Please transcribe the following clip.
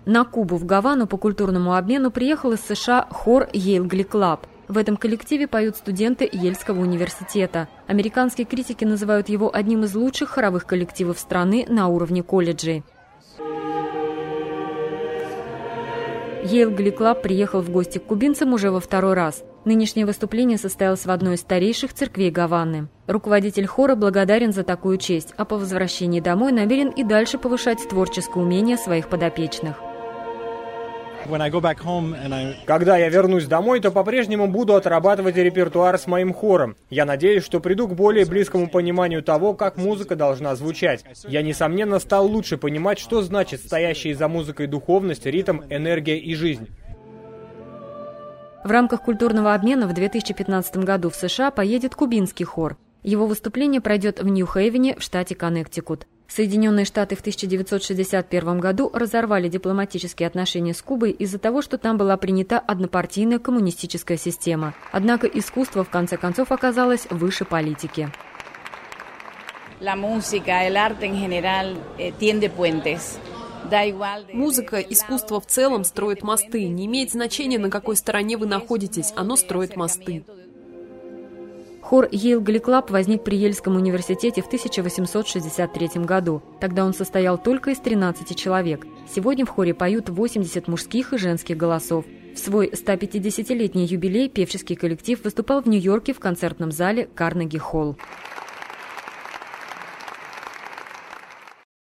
На Кубу в Гавану по культурному обмену приехал из США хор Yale Glee Club. В этом коллективе поют студенты Йельского университета. Американские критики называют его одним из лучших хоровых коллективов страны на уровне колледжей. Yale Glee Club приехал в гости к кубинцам уже во второй раз. Нынешнее выступление состоялось в одной из старейших церквей Гаваны. Руководитель хора благодарен за такую честь, а по возвращении домой намерен и дальше повышать творческое умение своих подопечных. Когда я вернусь домой, то по-прежнему буду отрабатывать репертуар с моим хором. Я надеюсь, что приду к более близкому пониманию того, как музыка должна звучать. Я, несомненно, стал лучше понимать, что значит стоящая за музыкой духовность, ритм, энергия и жизнь. В рамках культурного обмена в 2015 году в США поедет кубинский хор. Его выступление пройдет в Нью-Хейвене в штате Коннектикут. Соединенные Штаты в 1961 году разорвали дипломатические отношения с Кубой из-за того, что там была принята однопартийная коммунистическая система. Однако искусство в конце концов оказалось выше политики. Музыка, искусство в целом строит мосты. Не имеет значения, на какой стороне вы находитесь, оно строит мосты. Хор Yale Glee Club возник при Йельском университете в 1863 году. Тогда он состоял только из 13 человек. Сегодня в хоре поют 80 мужских и женских голосов. В свой 150-летний юбилей певческий коллектив выступал в Нью-Йорке в концертном зале Карнеги-Холл.